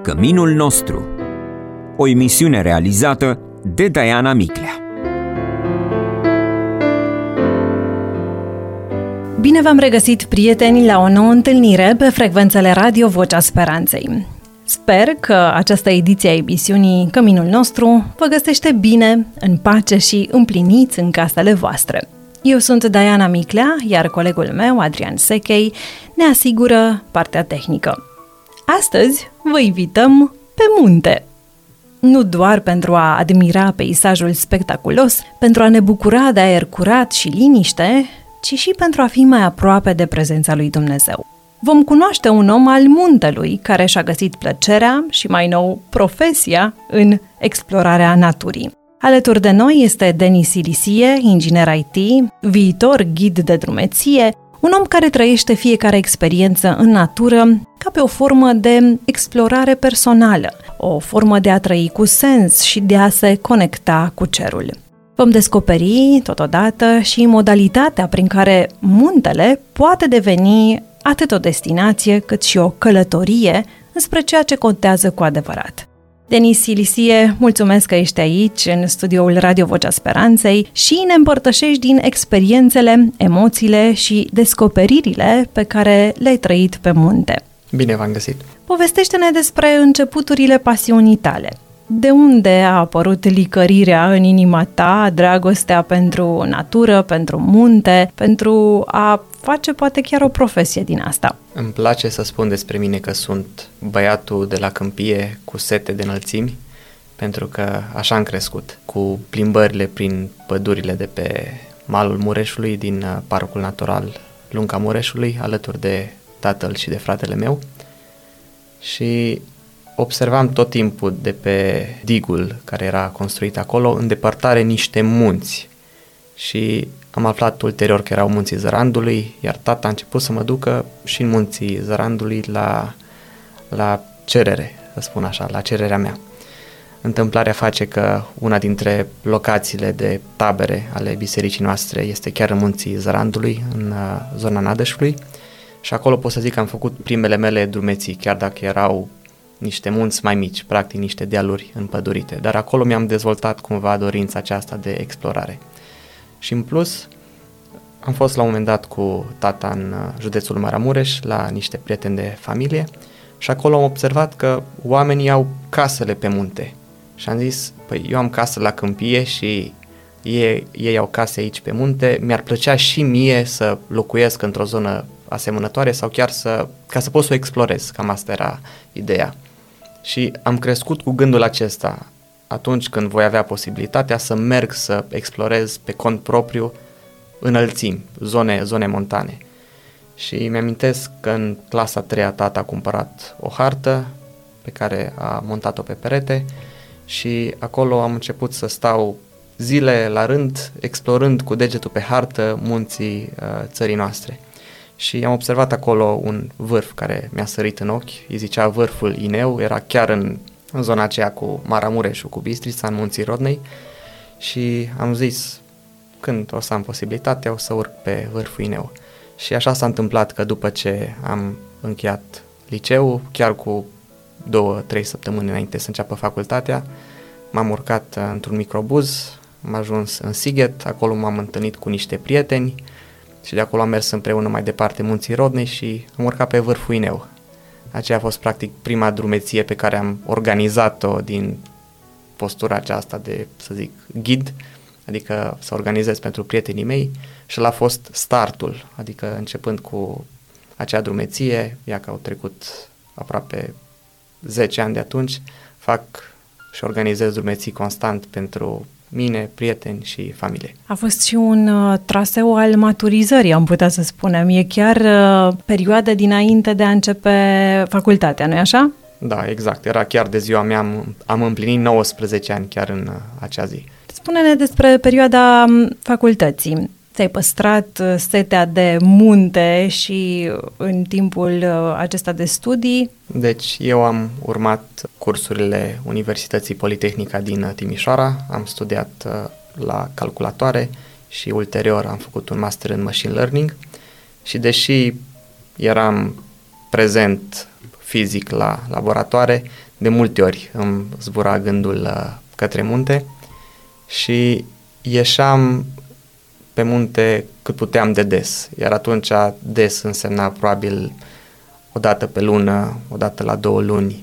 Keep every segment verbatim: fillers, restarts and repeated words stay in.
Căminul nostru. O emisiune realizată de Diana Miclea. Bine v-am regăsit, prieteni, la o nouă întâlnire pe frecvențele Radio Vocea Speranței. Sper că această ediție a emisiunii Căminul nostru vă găsește bine, în pace și împliniți în casele voastre. Eu sunt Diana Miclea, iar colegul meu, Adrian Sechei, ne asigură partea tehnică. Astăzi vă invităm pe munte. Nu doar pentru a admira peisajul spectaculos, pentru a ne bucura de aer curat și liniște, ci și pentru a fi mai aproape de prezența lui Dumnezeu. Vom cunoaște un om al muntelui care și-a găsit plăcerea și, mai nou, profesia în explorarea naturii. Alături de noi este Denis Ilisie, inginer I T, viitor ghid de drumeție, un om care trăiește fiecare experiență în natură ca pe o formă de explorare personală, o formă de a trăi cu sens și de a se conecta cu cerul. Vom descoperi, totodată, și modalitatea prin care muntele poate deveni atât o destinație cât și o călătorie înspre ceea ce contează cu adevărat. Denis Ilisie, mulțumesc că ești aici, în studioul Radio Vocea Speranței, și ne împărtășești din experiențele, emoțiile și descoperirile pe care le-ai trăit pe munte. Bine v-am găsit! Povestește-ne despre începuturile pasiunii tale. De unde a apărut licărirea în inima ta, dragostea pentru natură, pentru munte, pentru a face poate chiar o profesie din asta? Îmi place să spun despre mine că sunt băiatul de la câmpie cu sete de înălțimi, pentru că așa am crescut, cu plimbările prin pădurile de pe malul Mureșului, din Parcul Natural Lunga Mureșului, alături de tatăl și de fratele meu. Și observam tot timpul de pe digul care era construit acolo, în depărtare, niște munți. Și am aflat ulterior că erau munții Zărandului, iar tata a început să mă ducă și în munții Zărandului la, la cerere, să spun așa, la cererea mea. Întâmplarea face că una dintre locațiile de tabere ale bisericii noastre este chiar în munții Zărandului, în zona Nădășului, și acolo pot să zic că am făcut primele mele drumeții, chiar dacă erau niște munți mai mici, practic niște dealuri împădurite, dar acolo mi-am dezvoltat cumva dorința aceasta de explorare. Și în plus, am fost la un moment dat cu tata în județul Maramureș, la niște prieteni de familie, și acolo am observat că oamenii au casele pe munte. Și am zis, păi eu am casă la câmpie și ei, ei au case aici pe munte, mi-ar plăcea și mie să locuiesc într-o zonă asemănătoare sau chiar să, ca să pot să o explorez, cam asta era ideea. Și am crescut cu gândul acesta, atunci când voi avea posibilitatea să merg să explorez pe cont propriu înălțimi, zone, zone montane. Și mi-amintesc că în clasa a treia tata a cumpărat o hartă pe care a montat-o pe perete și acolo am început să stau zile la rând, explorând cu degetul pe hartă munții uh, țării noastre. Și am observat acolo un vârf care mi-a sărit în ochi, îi zicea vârful Ineu, era chiar în, în zona aceea cu Maramureșul, cu Bistrița, în munții Rodnei, și am zis, când o să am posibilitatea, o să urc pe vârful Ineu. Și așa s-a întâmplat că după ce am încheiat liceul, chiar cu două, trei săptămâni înainte să înceapă facultatea, m-am urcat într-un microbuz, am ajuns în Sighet, acolo m-am întâlnit cu niște prieteni, și de acolo am mers împreună mai departe munții Rodnei și am urcat pe vârful Ineu. Aceea a fost practic prima drumeție pe care am organizat-o din postura aceasta de, să zic, ghid, adică să organizez pentru prietenii mei, și ăla a fost startul, adică începând cu acea drumeție, ia că au trecut aproape zece ani de atunci, fac și organizez drumeții constant pentru mine, prieteni și familie. A fost și un uh, traseu al maturizării, am putea să spunem. E chiar uh, perioada dinainte de a începe facultatea, nu-i așa? Da, exact. Era chiar de ziua mea, am, am împlinit nouăsprezece ani chiar în uh, acea zi. Spune-ne despre perioada facultății. Ți-ai păstrat setea de munte și în timpul acesta de studii? Deci eu am urmat cursurile Universității Politehnica din Timișoara, am studiat la calculatoare și ulterior am făcut un master în machine learning și deși eram prezent fizic la laboratoare, de multe ori îmi zbura gândul uh, către munte și ieșeam pe munte cât puteam de des, iar atunci des însemna probabil o dată pe lună, o dată la două luni,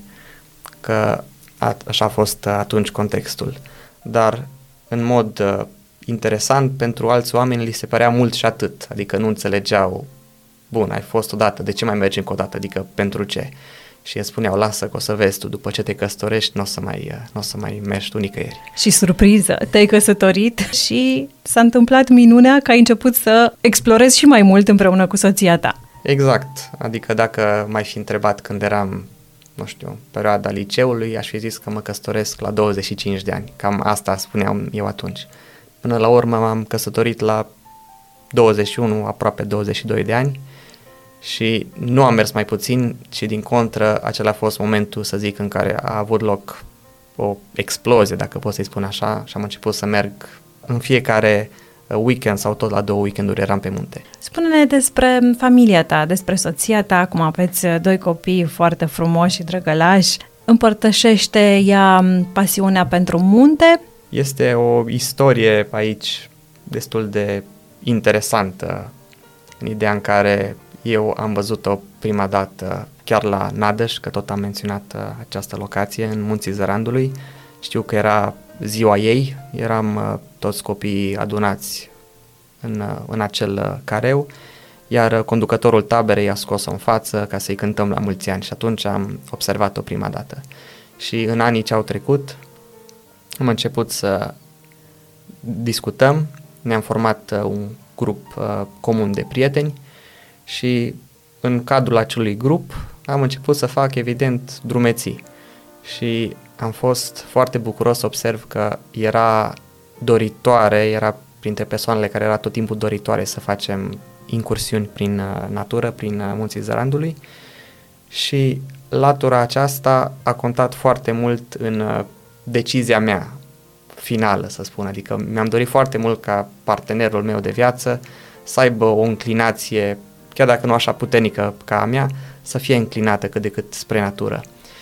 că a, așa a fost atunci contextul. Dar în mod uh, interesant, pentru alți oameni li se părea mult și atât, adică nu înțelegeau, bun, ai fost odată, de ce mai mergi încă o dată, adică pentru ce? Și îmi spuneau, lasă că o să vezi tu, după ce te căsătorești, nu o să mai, n-o să mai mergi tu nicăieri. Și surpriză, te-ai căsătorit și s-a întâmplat minunea că ai început să explorezi și mai mult împreună cu soția ta. Exact, adică dacă m-ai fi întrebat când eram, nu știu, perioada liceului, aș fi zis că mă căsătoresc la douăzeci și cinci de ani, cam asta spuneam eu atunci. Până la urmă m-am căsătorit la douăzeci și unu, aproape douăzeci și doi de ani, și nu am mers mai puțin, ci din contră, acela a fost momentul, să zic, în care a avut loc o explozie, dacă pot să-i spun așa, și am început să merg în fiecare weekend sau tot la două weekenduri eram pe munte. Spune-ne despre familia ta, despre soția ta, cum aveți doi copii foarte frumoși și drăgălași. Împărtășește ea pasiunea pentru munte? Este o istorie aici destul de interesantă, în ideea în care eu am văzut-o prima dată chiar la Nădăș, că tot am menționat această locație, în Munții Zărandului. Știu că era ziua ei, eram toți copiii adunați în, în acel careu, iar conducătorul taberei a scos-o în față ca să-i cântăm la mulți ani și atunci am observat-o prima dată. Și în anii ce au trecut am început să discutăm, ne-am format un grup uh, comun de prieteni și în cadrul acelui grup am început să fac, evident, drumeții și am fost foarte bucuros să observ că era doritoare, era printre persoanele care era tot timpul doritoare să facem incursiuni prin uh, natură, prin uh, Munții Zărandului, și latura aceasta a contat foarte mult în uh, decizia mea finală, să spun, adică mi-am dorit foarte mult ca partenerul meu de viață să aibă o înclinație, chiar dacă nu așa puternică ca a mea, să fie înclinată cât de cât spre natură.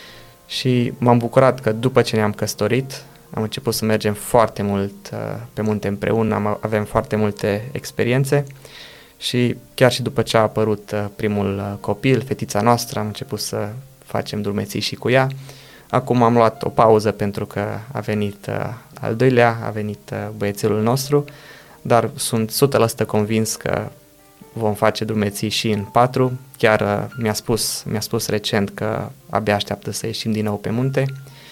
Și m-am bucurat că după ce ne-am căsătorit, am început să mergem foarte mult uh, pe munte împreună, am, avem foarte multe experiențe și chiar și după ce a apărut uh, primul uh, copil, fetița noastră, am început să facem drumeții și cu ea. Acum am luat o pauză pentru că a venit uh, al doilea, a venit uh, băiețelul nostru, dar sunt o sută la sută convins că vom face drumeții și în patru. Chiar uh, mi-a spus, mi-a spus recent că abia așteaptă să ieșim din nou pe munte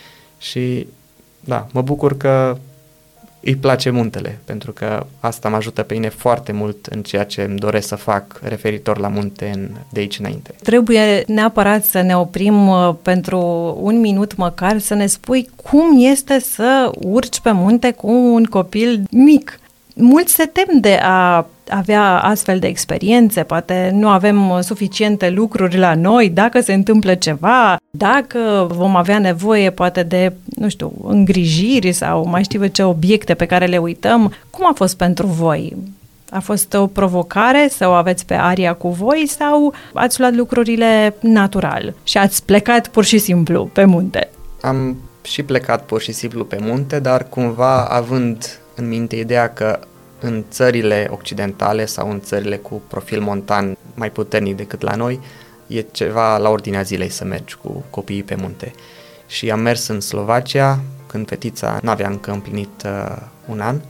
și da, mă bucur că îi place muntele, pentru că asta mă ajută pe mine foarte mult în ceea ce îmi doresc să fac referitor la munte în, de aici înainte. Trebuie neapărat să ne oprim uh, pentru un minut măcar, să ne spui cum este să urci pe munte cu un copil mic. Mulți se tem de a avea astfel de experiențe, poate nu avem suficiente lucruri la noi, dacă se întâmplă ceva, dacă vom avea nevoie poate de, nu știu, îngrijiri sau mai știu ce obiecte pe care le uităm. Cum a fost pentru voi? A fost o provocare să o aveți pe aria cu voi sau ați luat lucrurile natural și ați plecat pur și simplu pe munte? Am și plecat pur și simplu pe munte, dar cumva având în minte ideea că în țările occidentale sau în țările cu profil montan mai puternic decât la noi, e ceva la ordinea zilei să mergi cu copiii pe munte. Și am mers în Slovacia când fetița n-avea încă împlinit uh, un an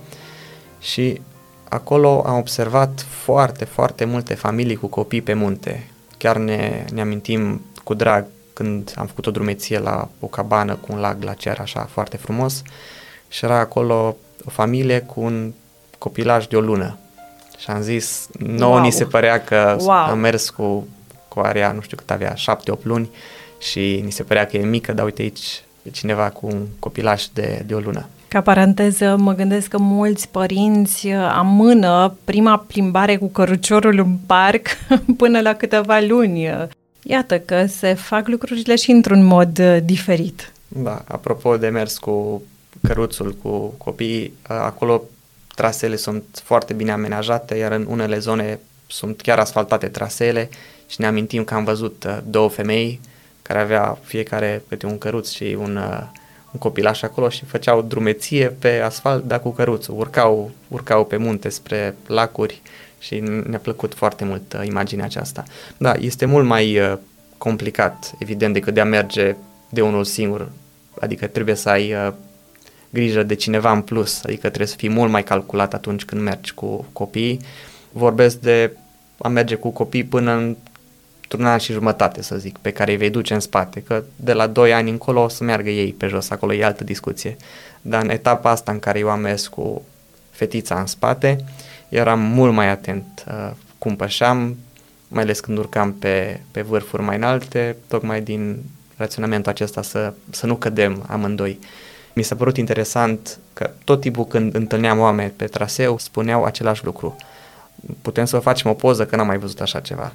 și acolo am observat foarte, foarte multe familii cu copii pe munte. Chiar ne, ne amintim cu drag când am făcut o drumeție la o cabană cu un lac glaciar așa foarte frumos și era acolo o familie cu un copilaj de o lună. Și am zis, nouă wow. Ni se părea că wow. am mers cu, cu area, nu știu cât avea, șapte opt luni și ni se părea că e mică, dar uite aici e cineva cu un copilaj de, de o lună. Ca paranteză, mă gândesc că mulți părinți amână prima plimbare cu căruciorul în parc până la câteva luni. Iată că se fac lucrurile și într-un mod diferit. Da, apropo de mers cu căruțul, cu copiii, acolo traseele sunt foarte bine amenajate, iar în unele zone sunt chiar asfaltate traseele și ne amintim că am văzut două femei care avea fiecare câte un căruț și un, un copilaș acolo și făceau drumeție pe asfalt, dar cu căruțul. Urcau, urcau pe munte spre lacuri și ne-a plăcut foarte mult uh, imaginea aceasta. Da, este mult mai uh, complicat, evident, decât de a merge de unul singur. Adică trebuie să ai uh, grijă de cineva în plus, adică trebuie să fii mult mai calculat atunci când mergi cu copiii. Vorbesc de a merge cu copii până în un an și jumătate, să zic, pe care îi vei duce în spate, că de la doi ani încolo o să meargă ei pe jos, acolo e altă discuție. Dar în etapa asta în care eu am mers cu fetița în spate, eram mult mai atent uh, cum pășeam, mai ales când urcam pe, pe vârfuri mai înalte, tocmai din raționamentul acesta să, să nu cădem amândoi. Mi s-a părut interesant că tot timpul când întâlneam oameni pe traseu, spuneau același lucru. Putem să facem o poză, că n-am mai văzut așa ceva.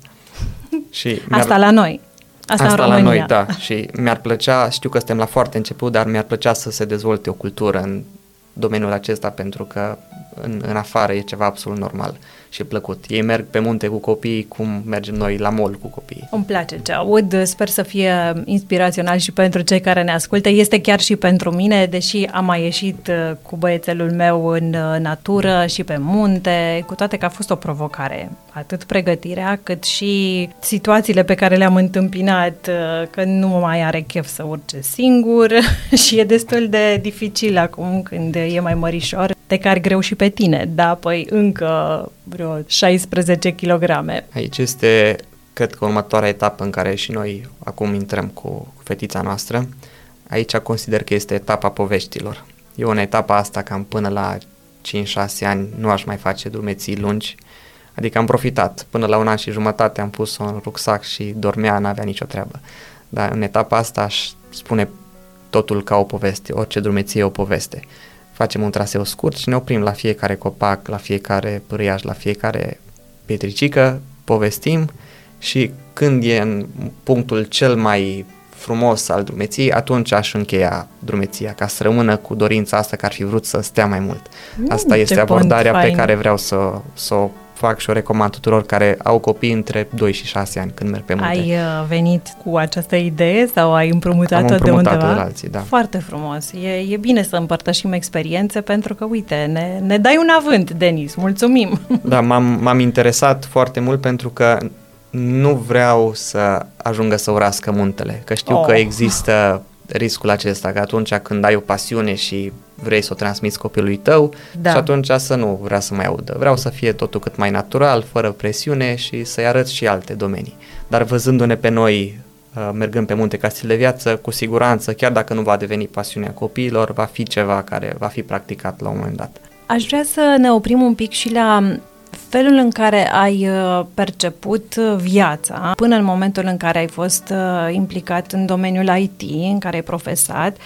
Și asta la noi. Asta, asta în la România. noi, da. Și mi-ar plăcea, știu că suntem la foarte început, dar mi-ar plăcea să se dezvolte o cultură în domeniul acesta, pentru că în, în afară e ceva absolut normal și plăcut. Ei merg pe munte cu copiii cum mergem noi la mall cu copiii. Îmi place ce aud, sper să fie inspirațional și pentru cei care ne ascultă. Este chiar și pentru mine, deși am mai ieșit cu băiețelul meu în natură și pe munte, cu toate că a fost o provocare. Atât pregătirea, cât și situațiile pe care le-am întâmpinat, că nu mai are chef să urce singur și e destul de dificil acum când e mai mărișor. Te cari greu și pe tine, da, păi încă vreo șaisprezece kilograme. Aici este, cred că, următoarea etapă în care și noi acum intrăm cu, cu fetița noastră. Aici consider că este etapa poveștilor. Eu în etapa asta, cam până la cinci șase ani, nu aș mai face drumeții lungi, adică am profitat. Până la un an și jumătate am pus-o în rucsac și dormea, n-avea nicio treabă. Dar în etapa asta aș spune totul ca o poveste, orice drumeție e o poveste. Facem un traseu scurt și ne oprim la fiecare copac, la fiecare pâriaș, la fiecare pietricică, povestim și când e în punctul cel mai frumos al drumeției, atunci aș încheia drumeția, ca să rămână cu dorința asta că ar fi vrut să stea mai mult. Asta mm, este abordarea pe fain. care vreau să, să o fac și o recomand tuturor care au copii între doi și șase ani când merg pe munte. Ai venit cu această idee sau ai împrumutat-o, împrumutat-o de undeva? de la alții, da. Foarte frumos. E, e bine să împărtășim experiențe pentru că, uite, ne, ne dai un avânt, Denis. Mulțumim! Da, m-am, m-am interesat foarte mult pentru că nu vreau să ajungă să urască muntele, că știu oh. că există riscul acesta, că atunci când ai o pasiune și vrei să o transmiți copilului tău, da. și atunci să nu vrea să mai audă. Vreau să fie totul cât mai natural, fără presiune și să-i arăt și alte domenii. Dar văzându-ne pe noi mergând pe munte ca stil de viață, cu siguranță, chiar dacă nu va deveni pasiunea copiilor, va fi ceva care va fi practicat la un moment dat. Aș vrea să ne oprim un pic și la felul în care ai perceput viața până în momentul în care ai fost implicat în domeniul I T, în care ai profesat,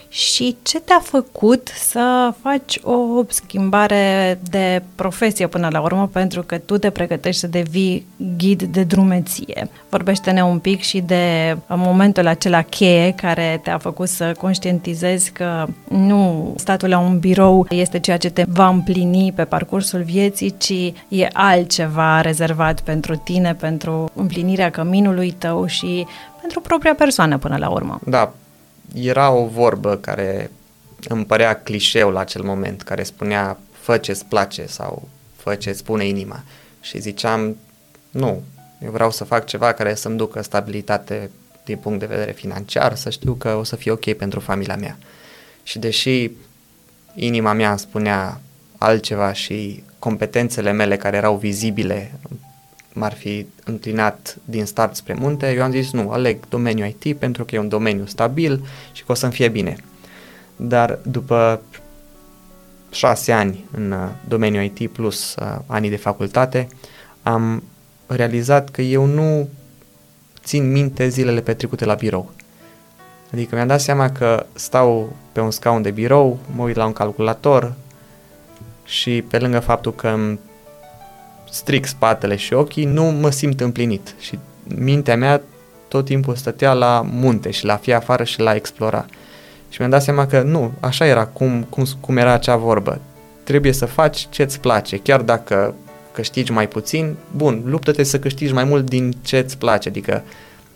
și ce te-a făcut să faci o schimbare de profesie până la urmă, pentru că tu te pregătești să devii ghid de drumeție. Vorbește-ne un pic și de momentul acela cheie care te-a făcut să conștientizezi că nu statul la un birou este ceea ce te va împlini pe parcursul vieții, ci e altceva rezervat pentru tine, pentru împlinirea căminului tău și pentru propria persoană până la urmă. Da. Era o vorbă care îmi părea clișeu la acel moment, care spunea fă ce-ți place sau fă ce-ți spune inima. Și ziceam, nu, eu vreau să fac ceva care să-mi ducă stabilitate din punct de vedere financiar, să știu că o să fie ok pentru familia mea. Și deși inima mea îmi spunea altceva și competențele mele care erau vizibile m-ar fi înclinat din start spre munte, eu am zis nu, aleg domeniul I T pentru că e un domeniu stabil și că o să-mi fie bine. Dar după șase ani în domeniul I T plus uh, anii de facultate, am realizat că eu nu țin minte zilele petrecute la birou. Adică mi-am dat seama că stau pe un scaun de birou, mă uit la un calculator și pe lângă faptul că îmi stric spatele și ochii, nu mă simt împlinit și mintea mea tot timpul stătea la munte și la fi afară și la explora. Și mi-am dat seama că nu, așa era cum, cum, cum era acea vorbă. Trebuie să faci ce-ți place, chiar dacă câștigi mai puțin, bun, luptă-te să câștigi mai mult din ce-ți place, adică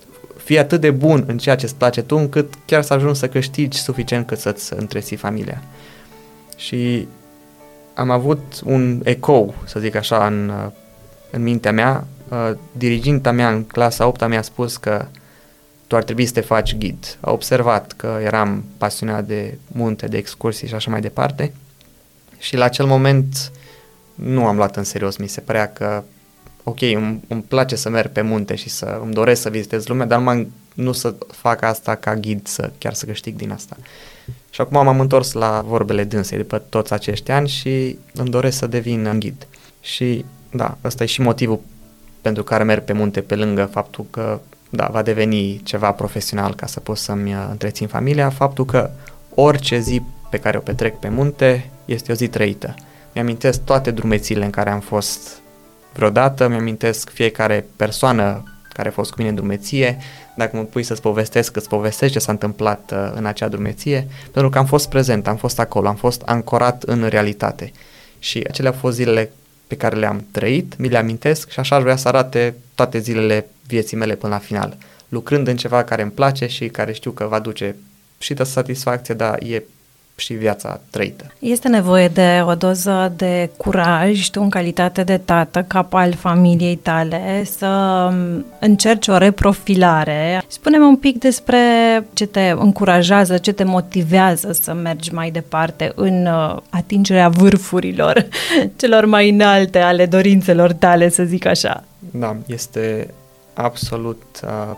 fii atât de bun în ceea ce îți place tu, încât chiar să ajungi să câștigi suficient cât să-ți întreții familia. Și am avut un ecou, să zic așa, în, în mintea mea. Diriginta mea în clasa a opta mi-a spus că tu ar trebui să te faci ghid. A observat că eram pasionat de munte, de excursii și așa mai departe și la acel moment nu am luat în serios. Mi se părea că ok, îmi, îmi place să merg pe munte și să îmi doresc să vizitez lumea, dar numai nu să fac asta ca ghid, să chiar să câștig din asta. Și acum m-am întors la vorbele dânsei după toți acești ani și îmi doresc să devin ghid. Și da, ăsta e și motivul pentru care merg pe munte, pe lângă faptul că da, va deveni ceva profesional ca să pot să-mi întrețin familia, faptul că orice zi pe care o petrec pe munte este o zi trăită. Mi-amintesc toate drumețiile în care am fost vreodată, mi-amintesc fiecare persoană care a fost cu mine în drumeție. Dacă mă pui să-ți povestesc, îți povestesc ce s-a întâmplat uh, în acea drumeție, pentru că am fost prezent, am fost acolo, am fost ancorat în realitate. Și acelea au fost zilele pe care le-am trăit, mi le amintesc și așa aș vrea să arate toate zilele vieții mele până la final, lucrând în ceva care îmi place și care știu că va duce și de satisfacție, dar e și viața trăită. Este nevoie de o doză de curaj, tu în calitate de tată, cap al familiei tale, să încerci o reprofilare. Spune-mi un pic despre ce te încurajează, ce te motivează să mergi mai departe în atingerea vârfurilor celor mai înalte ale dorințelor tale, să zic așa. Da, este absolut uh,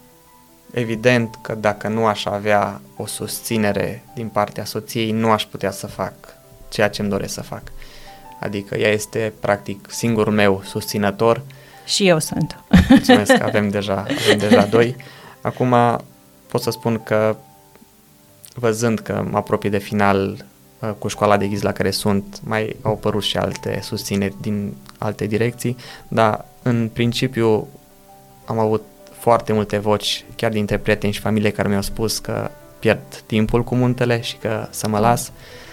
evident că dacă nu aș avea o susținere din partea soției, nu aș putea să fac ceea ce îmi doresc să fac. Adică ea este practic singurul meu susținător. Și eu sunt. Mulțumesc că avem deja, avem deja doi. Acum pot să spun că văzând că mă apropie de final uh, cu școala de ghiz la care sunt, mai au apărut și alte susțineri din alte direcții, dar în principiu am avut foarte multe voci, chiar dintre prieteni și familie, care mi-au spus că pierd timpul cu muntele și că să mă las,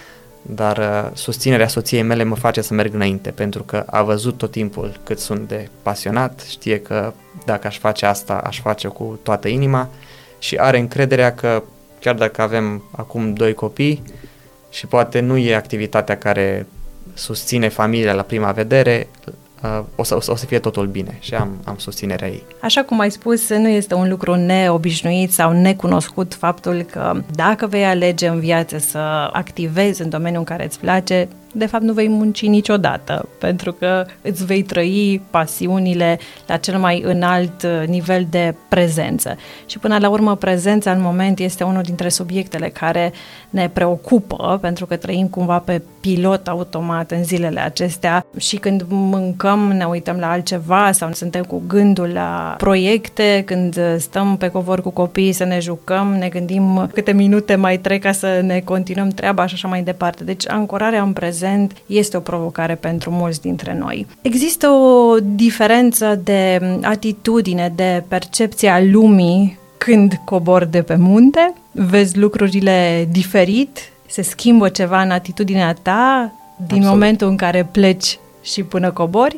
dar uh, susținerea soției mele mă face să merg înainte, pentru că a văzut tot timpul cât sunt de pasionat, știe că dacă aș face asta, aș face cu toată inima și are încrederea că chiar dacă avem acum doi copii și poate nu e activitatea care susține familia la prima vedere, Uh, o, să, o să fie totul bine și am, am susținerea ei. Așa cum ai spus, nu este un lucru neobișnuit sau necunoscut faptul că dacă vei alege în viață să activezi în domeniul în care îți place, de fapt nu vei munci niciodată, pentru că îți vei trăi pasiunile la cel mai înalt nivel de prezență. Și până la urmă, prezența în moment este unul dintre subiectele care ne preocupă, pentru că trăim cumva pe pilot automat în zilele acestea și când mâncăm ne uităm la altceva sau suntem cu gândul la proiecte, când stăm pe covor cu copiii să ne jucăm, ne gândim câte minute mai trec ca să ne continuăm treaba și așa mai departe. Deci ancorarea în prezent este o provocare pentru mulți dintre noi. Există o diferență de atitudine, de percepție a lumii când cobori de pe munte? Vezi lucrurile diferit? Se schimbă ceva în atitudinea ta din Absolut. Momentul în care pleci și până cobori?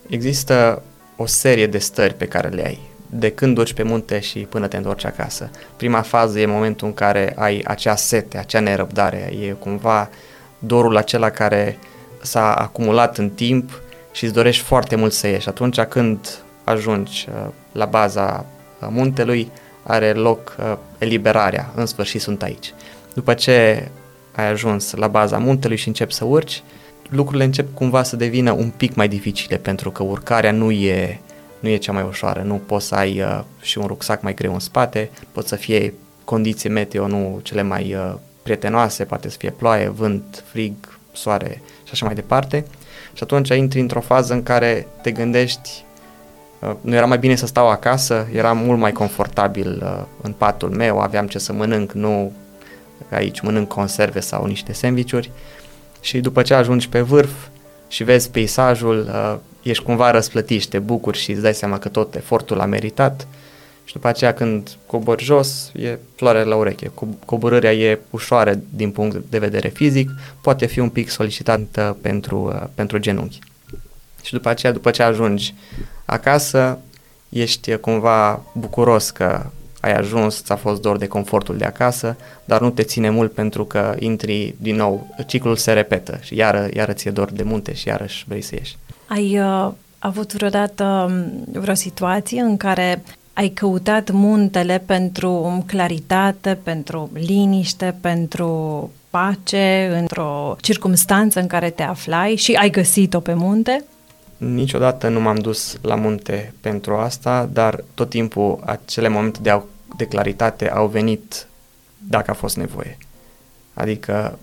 Există o serie de stări pe care le ai, de când duci pe munte și până te întorci acasă. Prima fază e momentul în care ai acea sete, acea nerăbdare, e cumva dorul acela care s-a acumulat în timp și îți dorești foarte mult să ieși. Atunci când ajungi uh, la baza uh, muntelui, are loc uh, eliberarea, în sfârșit sunt aici. După ce ai ajuns la baza muntelui și începi să urci, lucrurile încep cumva să devină un pic mai dificile, pentru că urcarea nu e, nu e cea mai ușoară, nu poți să ai uh, și un rucsac mai greu în spate, pot să fie condiții meteo nu cele mai uh, prietenoase, poate să fie ploaie, vânt, frig, soare și așa mai departe. Și atunci intri într-o fază în care te gândești, uh, nu era mai bine să stau acasă, era mult mai confortabil uh, în patul meu, aveam ce să mănânc, nu aici mănânc conserve sau niște sandvișuri. Și după ce ajungi pe vârf și vezi peisajul, uh, ești cumva răsplătit, te bucuri și îți dai seama că tot efortul a meritat. Și după aceea când cobori jos, e floare la ureche. Coborârea e ușoară din punct de vedere fizic, poate fi un pic solicitantă pentru, pentru genunchi. Și după aceea, după ce ajungi acasă, ești cumva bucuros că ai ajuns, ți-a fost dor de confortul de acasă, dar nu te ține mult pentru că intri din nou, ciclul se repetă și iară, iară ți-e dor de munte și iarăși vrei să ieși. Ai uh, avut vreodată vreo situație în care ai căutat muntele pentru claritate, pentru liniște, pentru pace, într-o circumstanță în care te aflai și ai găsit-o pe munte? Niciodată nu m-am dus la munte pentru asta, dar tot timpul acele momente de, de claritate au venit dacă a fost nevoie. Adică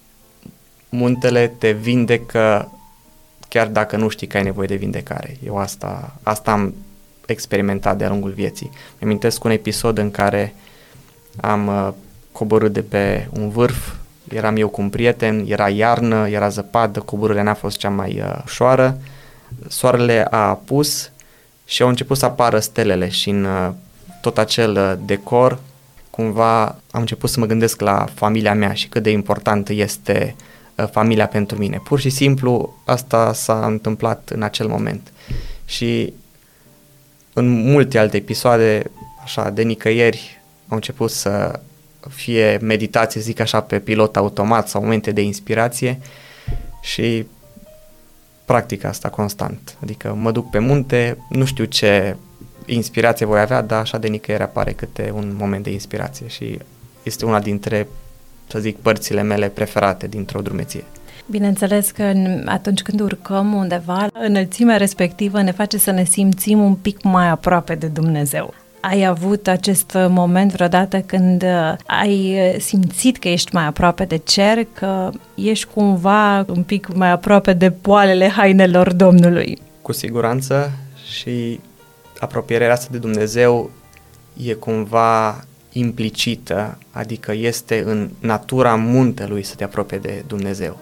muntele te vindecă chiar dacă nu știi că ai nevoie de vindecare. Eu asta, asta am experimentat de-a lungul vieții. Îmi amintesc un episod în care am uh, coborât de pe un vârf, eram eu cu un prieten, era iarnă, era zăpadă, coborârea n-a fost cea mai uh, ușoară, soarele a apus și au început să apară stelele și în uh, tot acel uh, decor, cumva am început să mă gândesc la familia mea și cât de importantă este uh, familia pentru mine. Pur și simplu asta s-a întâmplat în acel moment. Și în multe alte episoade, așa, de nicăieri, au început să fie meditații, zic așa, pe pilot automat sau momente de inspirație și practic asta constant. Adică mă duc pe munte, nu știu ce inspirație voi avea, dar așa de nicăieri apare câte un moment de inspirație și este una dintre, să zic, părțile mele preferate dintr-o drumeție. Bineînțeles că atunci când urcăm undeva, înălțimea respectivă ne face să ne simțim un pic mai aproape de Dumnezeu. Ai avut acest moment vreodată când ai simțit că ești mai aproape de cer, că ești cumva un pic mai aproape de poalele hainelor Domnului? Cu siguranță, și apropierea asta de Dumnezeu e cumva implicită, adică este în natura muntelui să te apropie de Dumnezeu.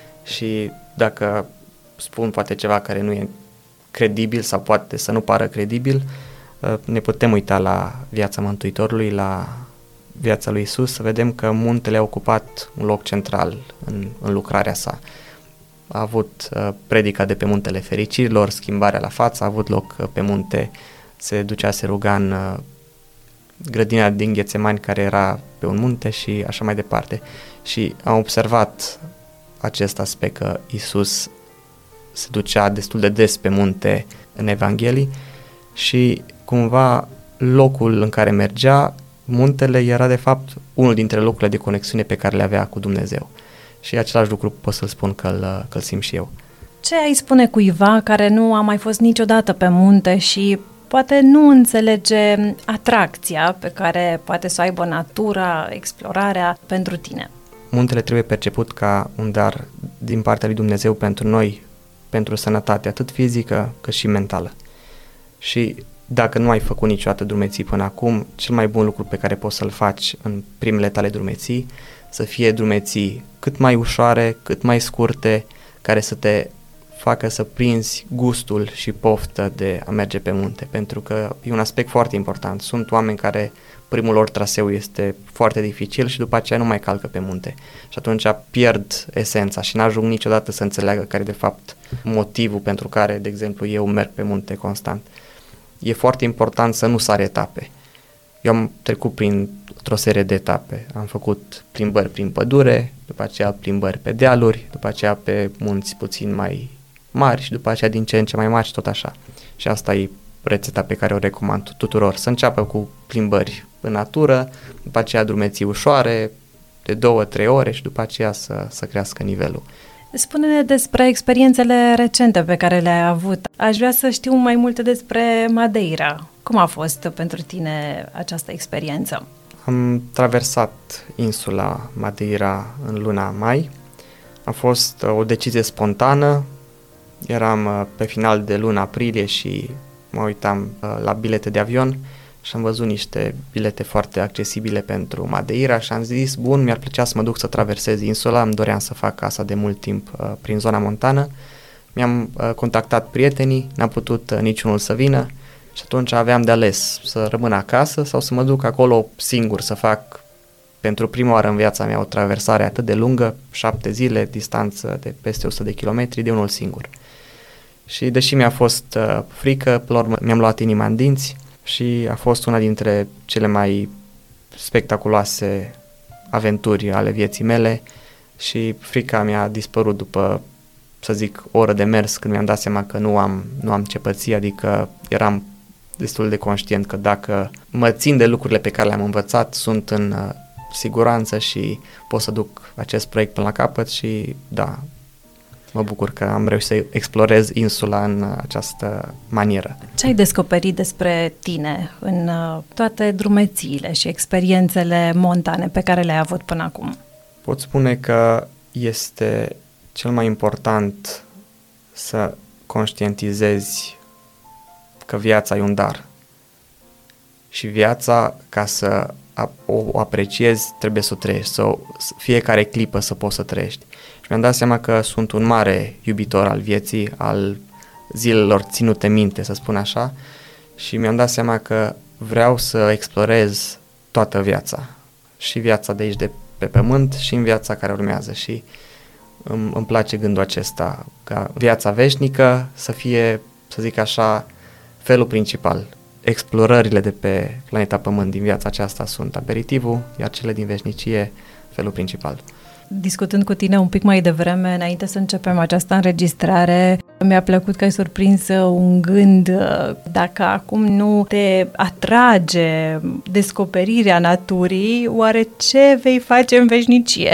Și dacă spun poate ceva care nu e credibil sau poate să nu pară credibil, ne putem uita la viața Mântuitorului, la viața lui Iisus, să vedem că muntele a ocupat un loc central în, în lucrarea sa. A avut uh, predica de pe muntele fericirilor, schimbarea la față, a avut loc uh, pe munte, se ducea, se ruga în uh, grădina din Ghețemani care era pe un munte și așa mai departe. Și am observat acest aspect că Iisus se ducea destul de des pe munte în Evanghelii și cumva locul în care mergea, muntele, era de fapt unul dintre locurile de conexiune pe care le avea cu Dumnezeu. Și același lucru pot să-l spun că-l, că-l simt și eu. Ce ai spune cuiva care nu a mai fost niciodată pe munte și poate nu înțelege atracția pe care poate să o aibă natura, explorarea pentru tine? Muntele trebuie perceput ca un dar din partea lui Dumnezeu pentru noi, pentru sănătate atât fizică cât și mentală. Și dacă nu ai făcut niciodată drumeții până acum, cel mai bun lucru pe care poți să-l faci în primele tale drumeții, să fie drumeții cât mai ușoare, cât mai scurte, care să te facă să prinzi gustul și poftă de a merge pe munte, pentru că e un aspect foarte important. Sunt oameni care primul lor traseu este foarte dificil și după aceea nu mai calcă pe munte și atunci pierd esența și n-ajung niciodată să înțeleagă care e de fapt motivul pentru care, de exemplu, eu merg pe munte constant. E foarte important să nu sari etape. Eu am trecut printr-o serie de etape. Am făcut plimbări prin pădure, după aceea plimbări pe dealuri, după aceea pe munți puțin mai mari și după aceea din ce în ce mai mari și tot așa. Și asta e rețeta pe care o recomand tuturor. Să înceapă cu plimbări în natură, după aceea drumeții ușoare, de două, trei ore și după aceea să, să crească nivelul. Spune-ne despre experiențele recente pe care le-ai avut. Aș vrea să știu mai multe despre Madeira. Cum a fost pentru tine această experiență? Am traversat insula Madeira în luna mai. A fost o decizie spontană. Eram pe final de luna aprilie și mă uitam la bilete de avion și am văzut niște bilete foarte accesibile pentru Madeira și am zis, bun, mi-ar plăcea să mă duc să traversez insula, îmi doream să fac asta de mult timp uh, prin zona montană. Mi-am uh, contactat prietenii, n-am putut uh, niciunul să vină și atunci aveam de ales să rămân acasă sau să mă duc acolo singur să fac pentru prima oară în viața mea o traversare atât de lungă, șapte zile, distanță de peste o sută de kilometri, de unul singur. Și deși mi-a fost uh, frică, pe la urmă mi-am luat inima în dinți și a fost una dintre cele mai spectaculoase aventuri ale vieții mele și frica mi-a dispărut după, să zic, o oră de mers, când mi-am dat seama că nu am, nu am ce păți, adică eram destul de conștient că dacă mă țin de lucrurile pe care le-am învățat, sunt în uh, siguranță și pot să duc acest proiect până la capăt și da, mă bucur că am reușit să explorez insula în uh, această manieră. Ce ai descoperit despre tine în uh, toate drumețiile și experiențele montane pe care le-ai avut până acum? Pot spune că este cel mai important să conștientizezi că viața e un dar și viața, ca să o apreciezi, trebuie să o trăiești, să o, fiecare clipă să poți să trăiești. Și mi-am dat seama că sunt un mare iubitor al vieții, al zilelor ținute minte, să spun așa, și mi-am dat seama că vreau să explorez toată viața, și viața de aici de pe pământ și în viața care urmează, și îmi, îmi place gândul acesta, ca viața veșnică să fie, să zic așa, felul principal. Explorările de pe planeta Pământ din viața aceasta sunt aperitivul, iar cele din veșnicie felul principal. Discutând cu tine un pic mai devreme, înainte să începem această înregistrare, mi-a plăcut că ai surprins un gând. Dacă acum nu te atrage descoperirea naturii, oare ce vei face în veșnicie?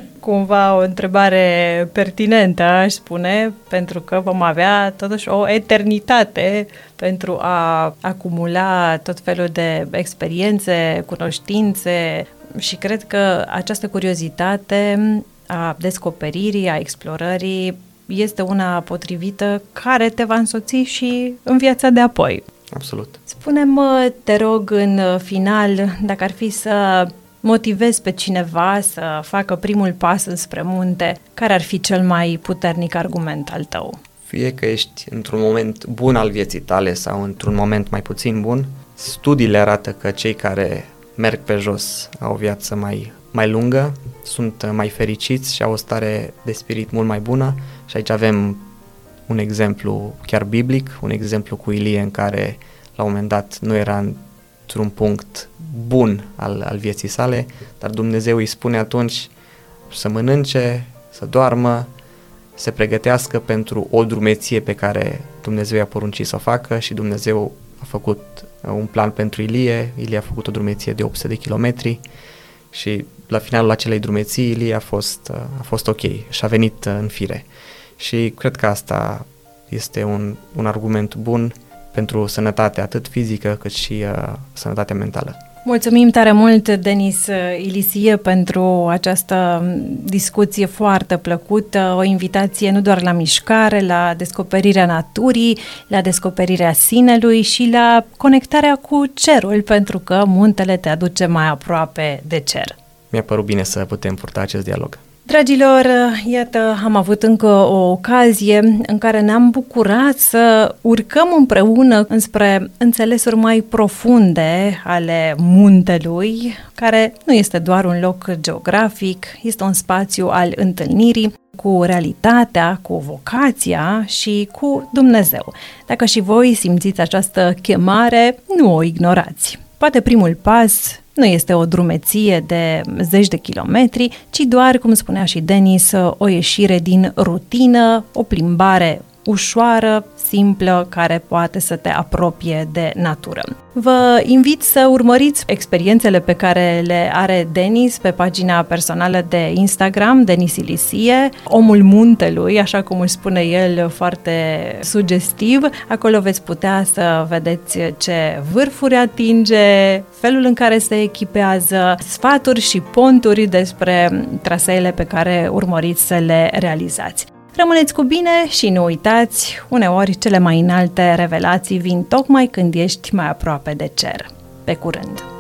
Cumva o întrebare pertinentă, aș spune, pentru că vom avea totuși o eternitate pentru a acumula tot felul de experiențe, cunoștințe, și cred că această curiozitate a descoperirii, a explorării este una potrivită care te va însoți și în viața de apoi. Absolut. Spune-mă, te rog, în final, dacă ar fi să motivezi pe cineva să facă primul pas înspre munte, care ar fi cel mai puternic argument al tău? Fie că ești într-un moment bun al vieții tale sau într-un moment mai puțin bun, studiile arată că cei care merg pe jos au o viață mai, mai lungă, sunt mai fericiți și au o stare de spirit mult mai bună, și aici avem un exemplu chiar biblic, un exemplu cu Ilie, în care la un moment dat nu era într-un punct bun al, al vieții sale, dar Dumnezeu îi spune atunci să mănânce, să doarmă, să se pregătească pentru o drumeție pe care Dumnezeu i-a poruncit să o facă, și Dumnezeu a făcut un plan pentru Ilie. Ilie a făcut o drumeție de opt sute de kilometri și la finalul acelei drumeții Ilie a fost, a fost ok și a venit în fire. Și cred că asta este un, un argument bun pentru sănătatea atât fizică cât și uh, sănătatea mentală. Mulțumim tare mult, Denis Ilisie, pentru această discuție foarte plăcută, o invitație nu doar la mișcare, la descoperirea naturii, la descoperirea sinelui și la conectarea cu cerul, pentru că muntele te aduce mai aproape de cer. Mi-a părut bine să putem purta acest dialog. Dragilor, iată, am avut încă o ocazie în care ne-am bucurat să urcăm împreună înspre înțelesuri mai profunde ale muntelui, care nu este doar un loc geografic, este un spațiu al întâlnirii cu realitatea, cu vocația și cu Dumnezeu. Dacă și voi simțiți această chemare, nu o ignorați. Poate primul pas nu este o drumeție de zeci de kilometri, ci doar, cum spunea și Denis, o ieșire din rutină, o plimbare ușoară, simplă, care poate să te apropie de natură. Vă invit să urmăriți experiențele pe care le are Denis pe pagina personală de Instagram, Denis Ilisie, omul muntelui, așa cum își spune el, foarte sugestiv. Acolo veți putea să vedeți ce vârfuri atinge, felul în care se echipează, sfaturi și ponturi despre traseele pe care urmăriți să le realizați. Rămâneți cu bine și nu uitați, uneori cele mai înalte revelații vin tocmai când ești mai aproape de cer. Pe curând!